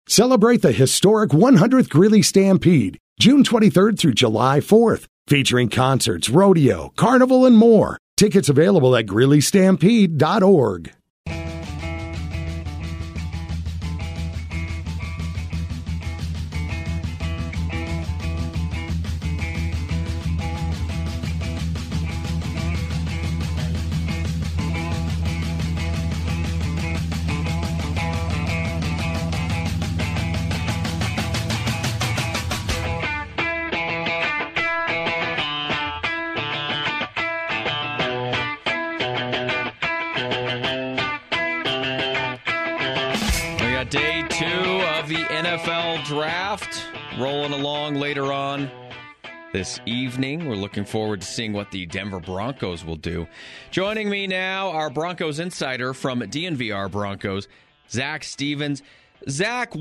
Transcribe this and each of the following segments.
Celebrate the historic 100th Greeley Stampede, June 23rd through July 4th, featuring concerts, rodeo, carnival, and more. Tickets available at GreeleyStampede.org. NFL draft rolling along later on this evening. We're looking forward to seeing what the Denver Broncos will do. Joining me now, our Broncos insider from DNVR Broncos, Zach Stevens. Zach,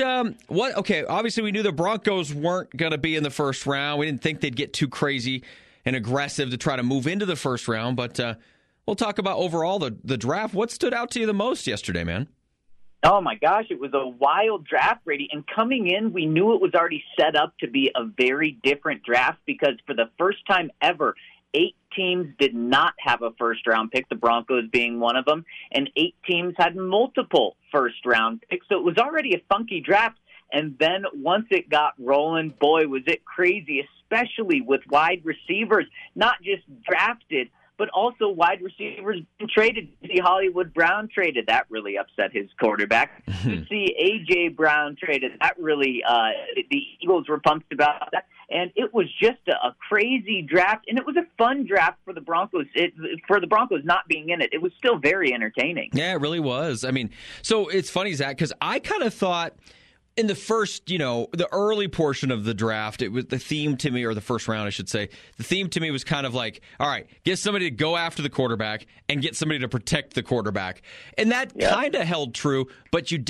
okay, obviously we knew the Broncos weren't going to be in the first round. We didn't think they'd get too crazy and aggressive to try to move into the first round, but we'll talk about overall the draft. What stood out to you the most yesterday, man? Oh, my gosh, it was a wild draft, Brady. And coming in, we knew it was already set up to be a very different draft because for the first time ever, 8 teams did not have a first-round pick, the Broncos being one of them, and 8 teams had multiple first-round picks. So it was already a funky draft. And then once it got rolling, boy, was it crazy, especially with wide receivers, not just drafted, but also wide receivers traded. To see Hollywood Brown traded, that really upset his quarterback. To see A.J. Brown traded, that really, the Eagles were pumped about that. And it was just a crazy draft, and it was a fun draft for the Broncos. For the Broncos not being in it, it was still very entertaining. Yeah, it really was. I mean, so it's funny, Zach, because I kind of thought in the first, the early portion of the draft, it was the theme to me, or the first round, I should say, the theme to me was kind of like, all right, get somebody to go after the quarterback and get somebody to protect the quarterback. And that kind of held true, but you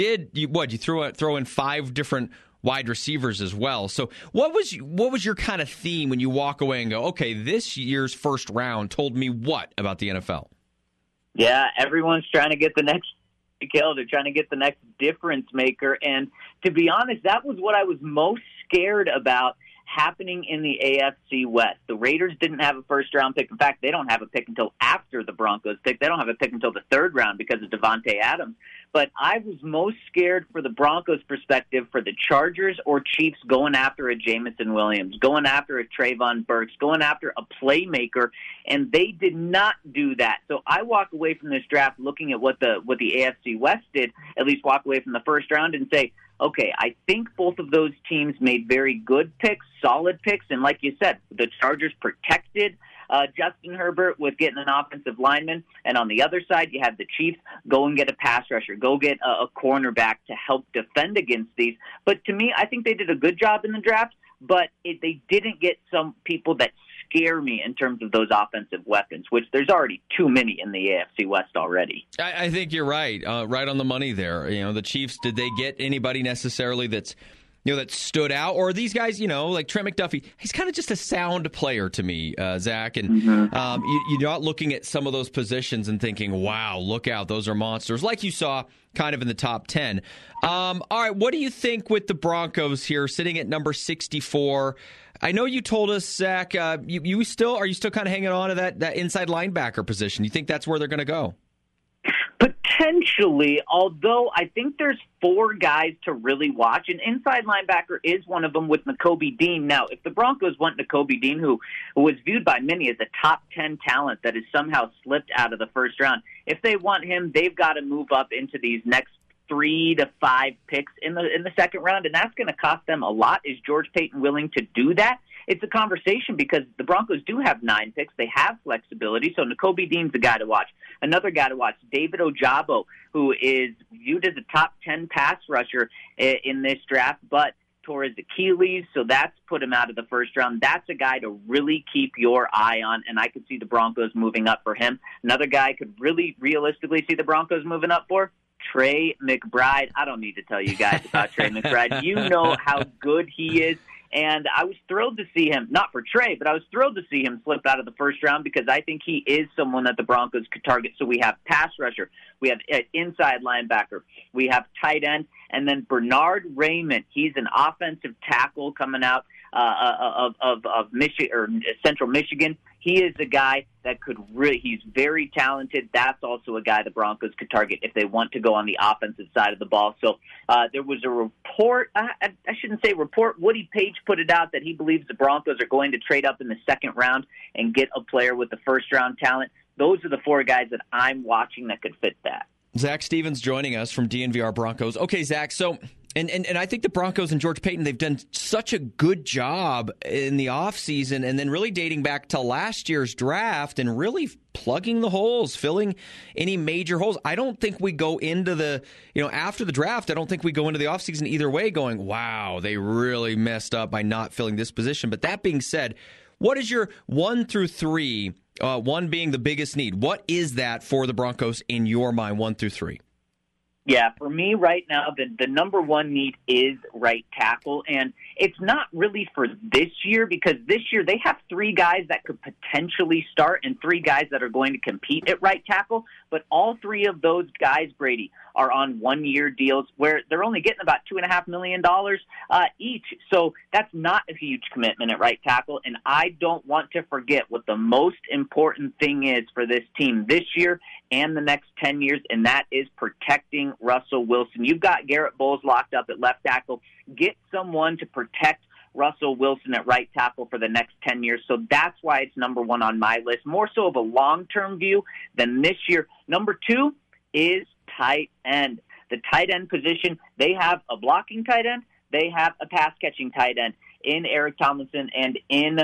throw in 5 different wide receivers as well. So what was your kind of theme when you walk away and go, okay, this year's first round told me what about the NFL? Yeah, everyone's trying to get the next kill. They're trying to get the next difference maker. And to be honest, that was what I was most scared about happening in the AFC West. The Raiders didn't have a first-round pick. In fact, they don't have a pick until after the Broncos pick. They don't have a pick until the 3rd round because of Devontae Adams. But I was most scared for the Broncos' perspective for the Chargers or Chiefs going after a Jameson Williams, going after a Trayvon Burks, going after a playmaker, and they did not do that. So I walk away from this draft looking at what the AFC West did, at least walk away from the first round and say, okay, I think both of those teams made very good picks, solid picks, and like you said, the Chargers protected Justin Herbert with getting an offensive lineman, and on the other side, you have the Chiefs go and get a pass rusher, go get a cornerback to help defend against these. But to me, I think they did a good job in the draft, but they didn't get some people that scare me in terms of those offensive weapons, which there's already too many in the AFC West already. I think you're right, right on the money there. The Chiefs, did they get anybody necessarily that's that stood out? Or these guys, like Trent McDuffie, he's kind of just a sound player to me, Zach. And you're not looking at some of those positions and thinking, wow, look out, those are monsters, like you saw kind of in the top 10. All right, what do you think with the Broncos here, sitting at number 64? I know you told us, Zach, are you still kind of hanging on to that inside linebacker position? You think that's where they're going to go? Potentially, although I think there's 4 guys to really watch. An inside linebacker is one of them with Nakobe Dean. Now, if the Broncos want Nakobe Dean, who was viewed by many as a top 10 talent that has somehow slipped out of the first round, if they want him, they've got to move up into these next 3 to 5 picks in the second round, and that's going to cost them a lot. Is George Paton willing to do that? It's a conversation because the Broncos do have 9 picks. They have flexibility, so Nakobe Dean's the guy to watch. Another guy to watch, David Ojabo, who is viewed as a top 10 pass rusher in this draft, but tore his Achilles, so that's put him out of the first round. That's a guy to really keep your eye on, and I could see the Broncos moving up for him. Another guy I could really realistically see the Broncos moving up for, Trey McBride. I don't need to tell you guys about Trey McBride. You know how good he is. And I was thrilled to see him, not for Trey, but I was thrilled to see him slip out of the first round because I think he is someone that the Broncos could target. So we have pass rusher, we have inside linebacker, we have tight end, and then Bernard Raymond. He's an offensive tackle coming out of Michigan or Central Michigan. He is a guy that could really, he's very talented. That's also a guy the Broncos could target if they want to go on the offensive side of the ball. So there was a report, I shouldn't say report, Woody Page put it out that he believes the Broncos are going to trade up in the second round and get a player with the first round talent. Those are the four guys that I'm watching that could fit that. Zach Stevens joining us from DNVR Broncos. Okay, Zach, so and I think the Broncos and George Paton, they've done such a good job in the offseason and then really dating back to last year's draft and really plugging the holes, filling any major holes. I don't think we go into the, after the draft, I don't think we go into the offseason either way going, wow, they really messed up by not filling this position. But that being said, what is your 1 through 3, 1 being the biggest need? What is that for the Broncos in your mind, 1 through 3? Yeah, for me right now, the number one need is right tackle. And it's not really for this year because this year they have 3 guys that could potentially start and 3 guys that are going to compete at right tackle. But all 3 of those guys, Brady, are on 1-year deals where they're only getting about $2.5 million each. So that's not a huge commitment at right tackle. And I don't want to forget what the most important thing is for this team this year and the next 10 years, and that is protecting Russell Wilson. You've got Garrett Bowles locked up at left tackle. Get someone to protect Russell Wilson at right tackle for the next 10 years. So that's why it's number 1 on my list, more so of a long-term view than this year. Number 2 is tight end. The tight end position, they have a blocking tight end. They have a pass-catching tight end in Eric Tomlinson and in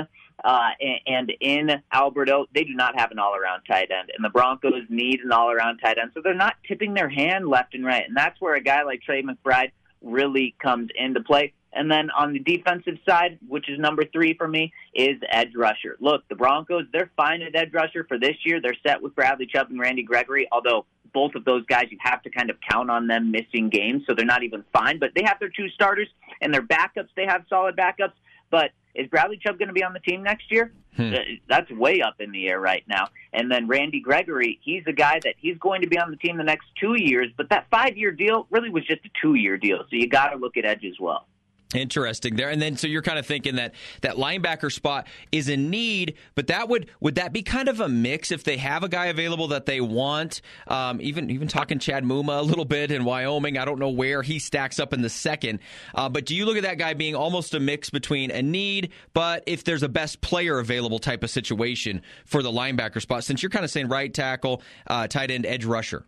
Alberto. They do not have an all-around tight end, and the Broncos need an all-around tight end. So they're not tipping their hand left and right, and that's where a guy like Trey McBride really comes into play. And then on the defensive side, which is number 3 for me, is edge rusher. Look, the Broncos, they're fine at edge rusher for this year. They're set with Bradley Chubb and Randy Gregory, although both of those guys, you have to kind of count on them missing games, so they're not even fine. But they have their 2 starters, and their backups, they have solid backups. But is Bradley Chubb going to be on the team next year? That's way up in the air right now. And then Randy Gregory, he's a guy that he's going to be on the team the next 2 years, but that 5-year deal really was just a 2-year deal, so you got to look at edge as well. Interesting there. And then so you're kind of thinking that linebacker spot is a need, but would that be kind of a mix if they have a guy available that they want? Even talking Chad Muma a little bit in Wyoming. I don't know where he stacks up in the second. But do you look at that guy being almost a mix between a need, but if there's a best player available type of situation for the linebacker spot, since you're kind of saying right tackle, tight end, edge rusher?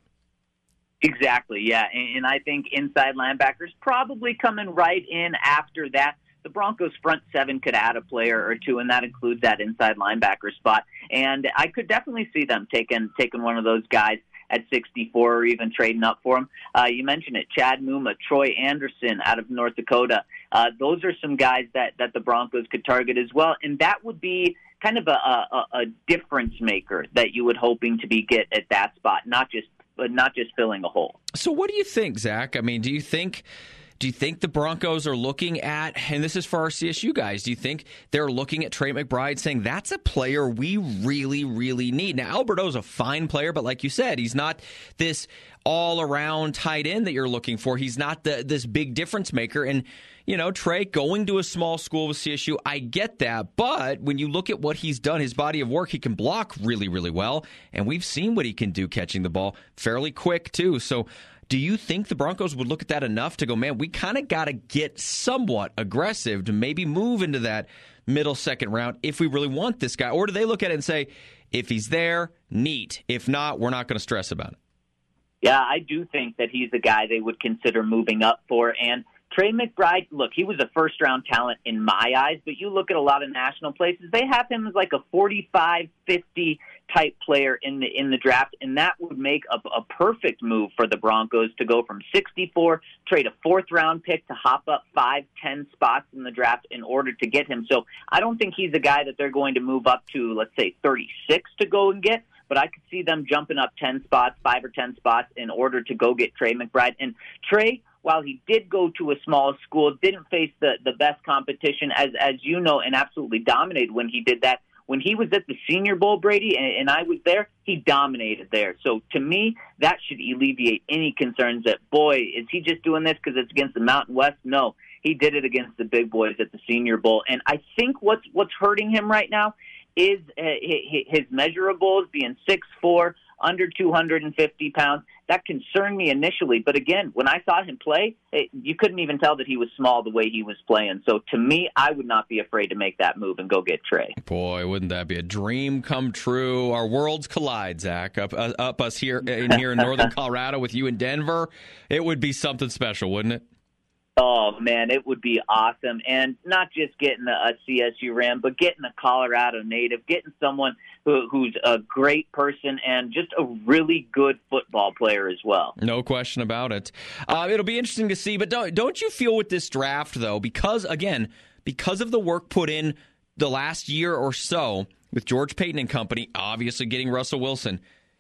Exactly, yeah. And I think inside linebackers probably coming right in after that. The Broncos' front 7 could add a player or 2, and that includes that inside linebacker spot. And I could definitely see them taking one of those guys at 64 or even trading up for him. You mentioned it, Chad Muma, Troy Anderson out of North Dakota. Those are some guys that the Broncos could target as well, and that would be kind of a difference maker that you would hoping to get at that spot, not just filling a hole. So what do you think, Zach? I mean, do you think the Broncos are looking at, and this is for our CSU guys, do you think they're looking at Trey McBride saying that's a player we really, really need? Now, Alberto's a fine player, but like you said, he's not this all-around tight end that you're looking for. He's not this big difference maker. And, Trey going to a small school with CSU, I get that. But when you look at what he's done, his body of work, he can block really, really well. And we've seen what he can do catching the ball fairly quick, too. So do you think the Broncos would look at that enough to go, man, we kind of got to get somewhat aggressive to maybe move into that middle second round if we really want this guy? Or do they look at it and say, if he's there, neat. If not, we're not going to stress about it? Yeah, I do think that he's a guy they would consider moving up for. And Trey McBride, look, he was a first-round talent in my eyes, but you look at a lot of national places, they have him as like a 45, 50 type player in the draft, and that would make a perfect move for the Broncos to go from 64, trade a 4th-round pick to hop up 5, 10 spots in the draft in order to get him. So I don't think he's a guy that they're going to move up to, let's say, 36 to go and get, but I could see them jumping up 10 spots, 5 or 10 spots in order to go get Trey McBride. And Trey while he did go to a small school, didn't face the best competition, as you know, and absolutely dominated when he did that. When he was at the Senior Bowl, Brady, and I was there, he dominated there. So to me, that should alleviate any concerns that, boy, is he just doing this because it's against the Mountain West? No, he did it against the big boys at the Senior Bowl. And I think what's hurting him right now is his measurables being 6'4", under 250 pounds. That concerned me initially. But again, when I saw him play, you couldn't even tell that he was small the way he was playing. So to me, I would not be afraid to make that move and go get Trey. Boy, wouldn't that be a dream come true? Our worlds collide, Zach. Up us here in northern Colorado with you in Denver. It would be something special, wouldn't it? Oh, man, it would be awesome. And not just getting a CSU Ram, but getting a Colorado native, getting someone who's a great person and just a really good football player as well. No question about it. It'll be interesting to see. But don't you feel with this draft, though, because of the work put in the last year or so with George Paton and company, obviously getting Russell Wilson,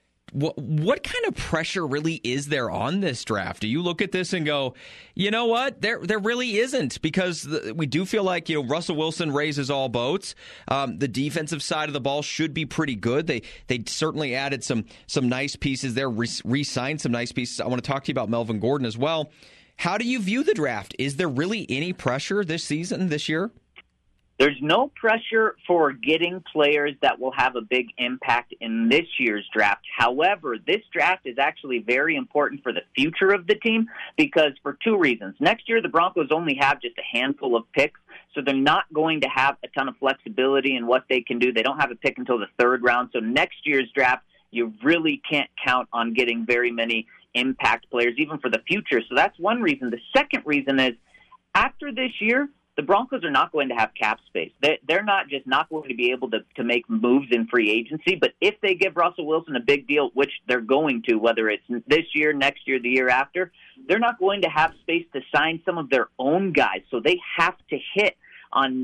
what kind of pressure really is there on this draft? Do you look at this and go, you know what, there really isn't, because we do feel like, Russell Wilson raises all boats. The defensive side of the ball should be pretty good. They certainly added some nice pieces there, re-signed some nice pieces. I want to talk to you about Melvin Gordon as well. How do you view the draft? Is there really any pressure this year? There's no pressure for getting players that will have a big impact in this year's draft. However, this draft is actually very important for the future of the team because for two reasons. Next year, the Broncos only have just a handful of picks, so they're not going to have a ton of flexibility in what they can do. They don't have a pick until the third round. So next year's draft, you really can't count on getting very many impact players, even for the future. So that's one reason. The second reason is after this year, the Broncos are not going to have cap space. They're not just not going to be able to make moves in free agency, but if they give Russell Wilson a big deal, which they're going to, whether it's this year, next year, the year after, they're not going to have space to sign some of their own guys. So they have to hit on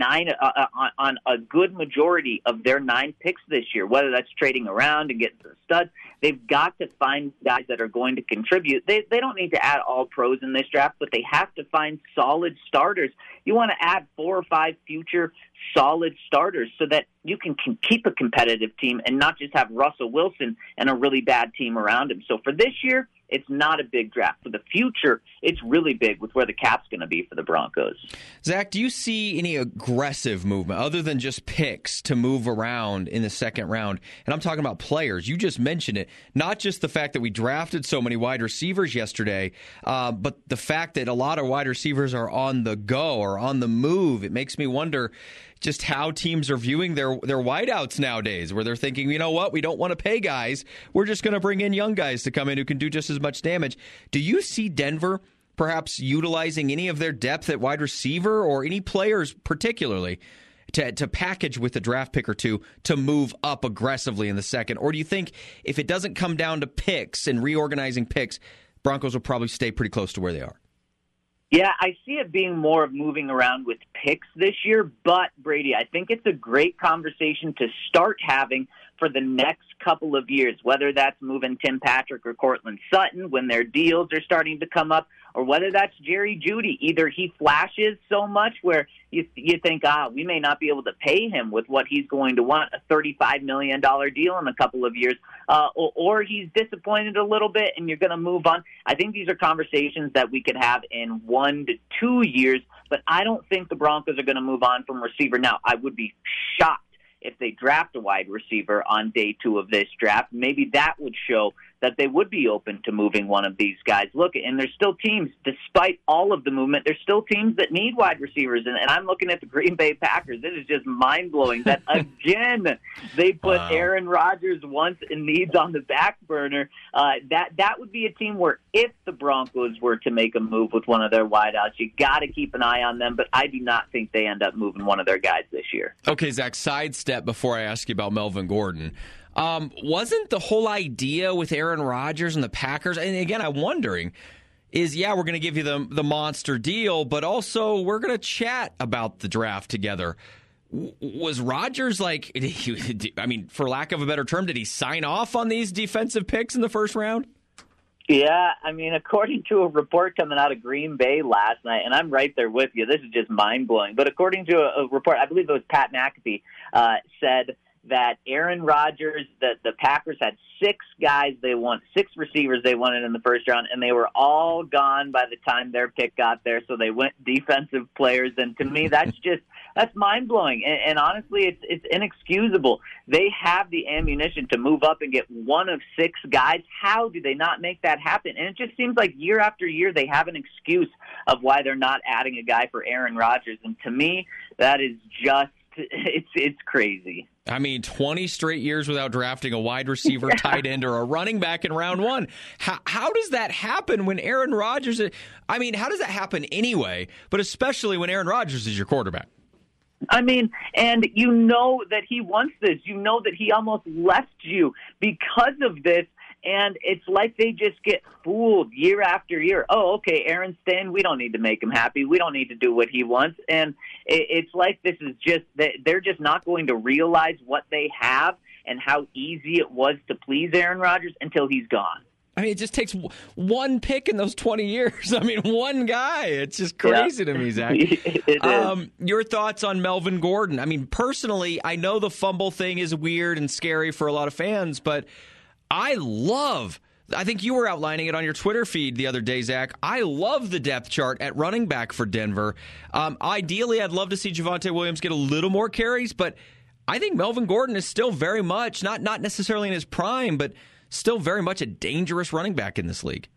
a good majority of their 9 picks this year, whether that's trading around and getting some studs. They've got to find guys that are going to contribute. They don't need to add all pros in this draft, but they have to find solid starters. You want to add 4 or 5 future solid starters so that you can keep a competitive team and not just have Russell Wilson and a really bad team around him. So for this year, it's not a big draft. For the future, it's really big with where the cap's going to be for the Broncos. Zach, do you see any aggressive movement other than just picks to move around in the second round? And I'm talking about players. You just mentioned it. Not just the fact that we drafted so many wide receivers yesterday, but the fact that a lot of wide receivers are on the go or on the move. It makes me wonder just how teams are viewing their wideouts nowadays, where they're thinking, you know what, we don't want to pay guys. We're just going to bring in young guys to come in who can do just as much damage. Do you see Denver perhaps utilizing any of their depth at wide receiver or any players particularly to package with a draft pick or two to move up aggressively in the second? Or do you think if it doesn't come down to picks and reorganizing picks, Broncos will probably stay pretty close to where they are? Yeah, I see it being more of moving around with picks this year, but, Brady, I think it's a great conversation to start having for the next couple of years, whether that's moving Tim Patrick or Cortland Sutton when their deals are starting to come up, or whether that's Jerry Jeudy. Either he flashes so much where you think, we may not be able to pay him with what he's going to want, a $35 million deal in a couple of years, or he's disappointed a little bit and you're going to move on. I think these are conversations that we could have in 1 to 2 years, but I don't think the Broncos are going to move on from receiver. Now, I would be shocked if they draft a wide receiver on day 2 of this draft. Maybe that would show that they would be open to moving one of these guys. Look, and there's still teams, despite all of the movement, there's still teams that need wide receivers. And I'm looking at the Green Bay Packers. It is just mind-blowing that, again, they put Aaron Rodgers' wants and needs on the back burner. That would be a team where if the Broncos were to make a move with one of their wideouts, you got to keep an eye on them. But I do not think they end up moving one of their guys this year. Okay, Zach, sidestep before I ask you about Melvin Gordon. Wasn't the whole idea with Aaron Rodgers and the Packers, and again, I'm wondering, is, we're going to give you the monster deal, but also we're going to chat about the draft together. Was Rodgers like, for lack of a better term, did he sign off on these defensive picks in the first round? Yeah, I mean, according to a report coming out of Green Bay last night, and I'm right there with you, this is just mind-blowing, but according to a report, I believe it was Pat McAfee, said that Aaron Rodgers, the Packers had six receivers they wanted in the first round, and they were all gone by the time their pick got there, so they went defensive players, and to me, that's mind-blowing, and honestly, it's inexcusable. They have the ammunition to move up and get one of six guys. How do they not make that happen? And it just seems like year after year they have an excuse of why they're not adding a guy for Aaron Rodgers, and to me, that is just it's crazy. I mean, 20 straight years without drafting a wide receiver, tight end, or a running back in round one. How does that happen when Aaron Rodgers – I mean, how does that happen anyway, but especially when Aaron Rodgers is your quarterback? I mean, and you know that he wants this. You know that he almost left you because of this. And it's like they just get fooled year after year. Oh, okay, Aaron's staying. We don't need to make him happy. We don't need to do what he wants. And it's like this is just – they're just not going to realize what they have and how easy it was to please Aaron Rodgers until he's gone. I mean, it just takes one pick in those 20 years. I mean, one guy. It's just crazy to me, Zach. It is. Your thoughts on Melvin Gordon? I mean, personally, I know the fumble thing is weird and scary for a lot of fans, but I think you were outlining it on your Twitter feed the other day, Zach. I love the depth chart at running back for Denver. Ideally, I'd love to see Javonte Williams get a little more carries, but I think Melvin Gordon is still very much, not necessarily in his prime, but still very much a dangerous running back in this league.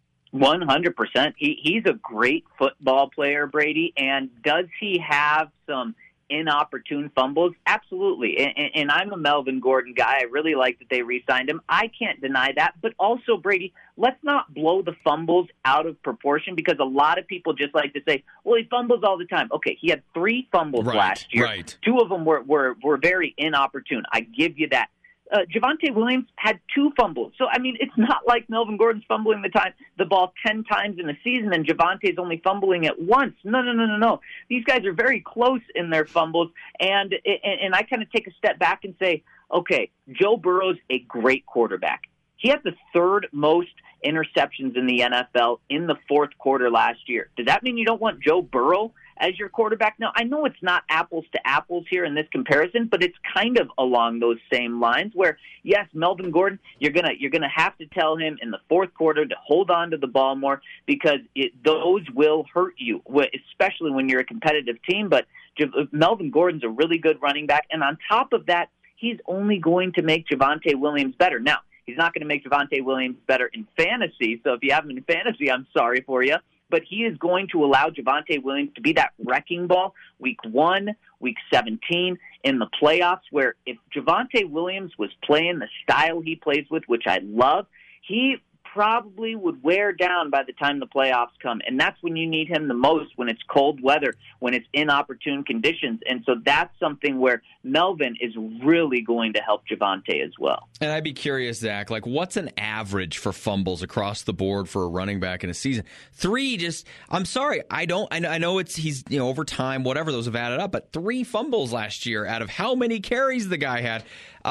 100%. He's a great football player, Brady, and does he have some inopportune fumbles? Absolutely. And I'm a Melvin Gordon guy. I really like that they re-signed him. I can't deny that. But also, Brady, let's not blow the fumbles out of proportion because a lot of people just like to say, well, he fumbles all the time. Okay, he had 3 fumbles last year. Right. 2 of them were very inopportune. I give you that. Javonte Williams had 2 fumbles. So, I mean, it's not like Melvin Gordon's fumbling the ball 10 times in a season and Javonte's only fumbling it once. No. These guys are very close in their fumbles. And I kind of take a step back and say, okay, Joe Burrow's a great quarterback. He had the 3rd most interceptions in the NFL in the 4th quarter last year. Does that mean you don't want Joe Burrow as your quarterback? Now, I know it's not apples to apples here in this comparison, but it's kind of along those same lines where, yes, Melvin Gordon, you're gonna have to tell him in the 4th quarter to hold on to the ball more because those will hurt you, especially when you're a competitive team. But Melvin Gordon's a really good running back, and on top of that, he's only going to make Javonte Williams better. Now, he's not going to make Javonte Williams better in fantasy, so if you have him in fantasy, I'm sorry for you. But he is going to allow Javonte Williams to be that wrecking ball week 1, week 17 in the playoffs, where if Javonte Williams was playing the style he plays with, which I love, he probably would wear down by the time the playoffs come. And that's when you need him the most, when it's cold weather, when it's inopportune conditions. And so that's something where Melvin is really going to help Javonte as well. And I'd be curious, Zach, like what's an average for fumbles across the board for a running back in a season? 3, I'm sorry, I know he's over time, whatever, those have added up, but 3 fumbles last year out of how many carries the guy had.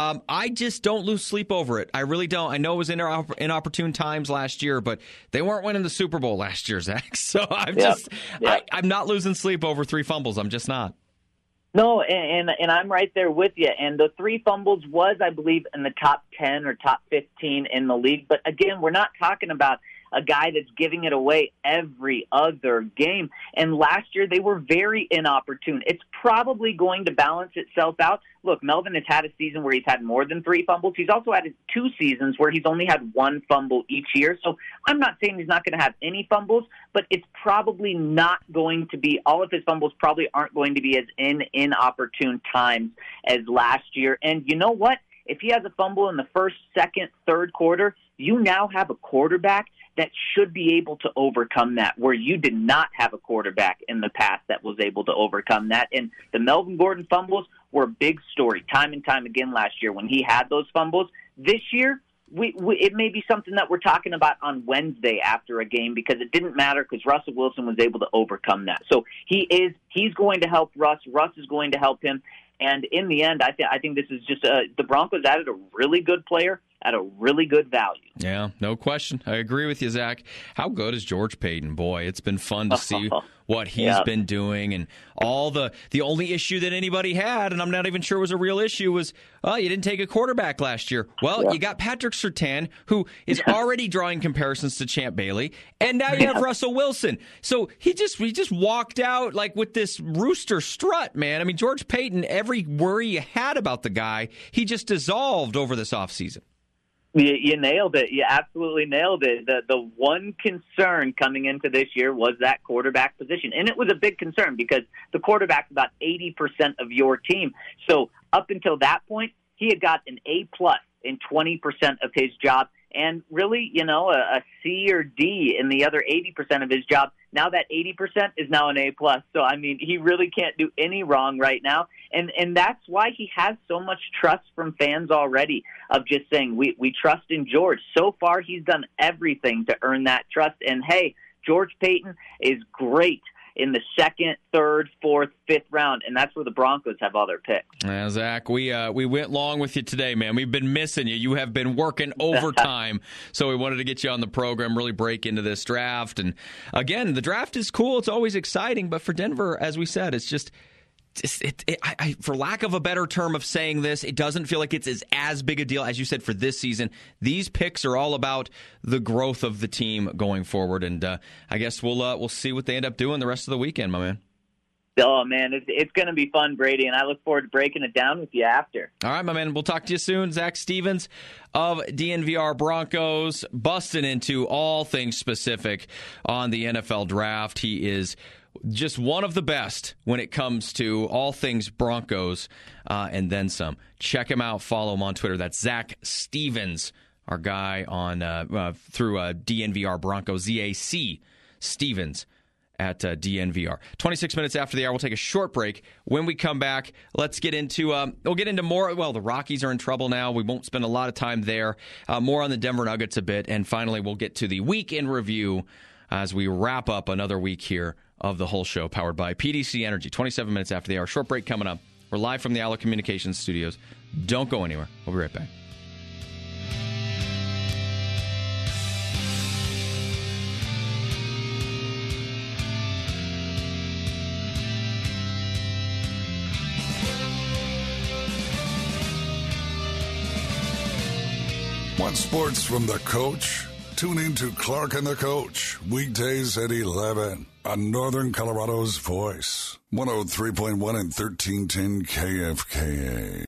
I just don't lose sleep over it. I really don't. I know it was inopportune times last year, but they weren't winning the Super Bowl last year, Zach. So I'm not losing sleep over 3 fumbles. I'm just not. No, and I'm right there with you. And the 3 fumbles was, I believe, in the top 10 or top 15 in the league. But again, we're not talking about a guy that's giving it away every other game. And last year, they were very inopportune. It's probably going to balance itself out. Look, Melvin has had a season where he's had more than 3 fumbles. He's also had 2 seasons where he's only had 1 fumble each year. So I'm not saying he's not going to have any fumbles, but it's probably not going to be, all of his fumbles probably aren't going to be as inopportune times as last year. And you know what? If he has a fumble in the 1st, 2nd, 3rd quarter, you now have a quarterback that should be able to overcome that, where you did not have a quarterback in the past that was able to overcome that. And the Melvin Gordon fumbles were a big story time and time again last year when he had those fumbles. This year, it may be something that we're talking about on Wednesday after a game because it didn't matter because Russell Wilson was able to overcome that. So he's going to help Russ. Russ is going to help him. And in the end, I think this is just the Broncos added a really good player at a really good value. Yeah, no question. I agree with you, Zach. How good is George Paton? Boy, it's been fun to see what he's been doing, and all the only issue that anybody had, and I'm not even sure was a real issue, was, you didn't take a quarterback last year. Well, you got Patrick Surtain, who is already drawing comparisons to Champ Bailey, and now you have Russell Wilson. So he just walked out like with this rooster strut, man. I mean, George Paton, every worry you had about the guy, he just dissolved over this offseason. You nailed it. You absolutely nailed it. The one concern coming into this year was that quarterback position. And it was a big concern because the quarterback's about 80% of your team. So up until that point, he had got an A+ in 20% of his job. And really, a C or D in the other 80% of his job. Now that 80% is now an A+. So, I mean, he really can't do any wrong right now. And that's why he has so much trust from fans already of just saying, we trust in George. So far, he's done everything to earn that trust. And, hey, George Paton is great in the second, third, fourth, fifth round, and that's where the Broncos have all their picks. Zach, we went long with you today, man. We've been missing you. You have been working overtime, so we wanted to get you on the program, really break into this draft. And, again, the draft is cool. It's always exciting, but for Denver, as we said, it's just for lack of a better term of saying this, it doesn't feel like it's as big a deal, as you said, for this season. These picks are all about the growth of the team going forward, and I guess we'll see what they end up doing the rest of the weekend, my man. Oh, man, it's going to be fun, Brady, and I look forward to breaking it down with you after. All right, my man, we'll talk to you soon. Zach Stevens of DNVR Broncos, busting into all things specific on the NFL draft. He is just one of the best when it comes to all things Broncos and then some. Check him out. Follow him on Twitter. That's Zach Stevens, our guy on through DNVR Broncos, ZAC Stevens at DNVR. 26 minutes after the hour, we'll take a short break. When we come back, let's get into we'll get into more. Well, the Rockies are in trouble now. We won't spend a lot of time there. More on the Denver Nuggets a bit. And finally, we'll get to the week in review as we wrap up another week here of the whole show, powered by PDC Energy. 27 minutes after the hour. Short break coming up. We're live from the Allo Communications studios. Don't go anywhere. We'll be right back. Want sports from the coach? Tune in to Clark and the Coach, weekdays at 11 on Northern Colorado's Voice, 103.1 and 1310 KFKA.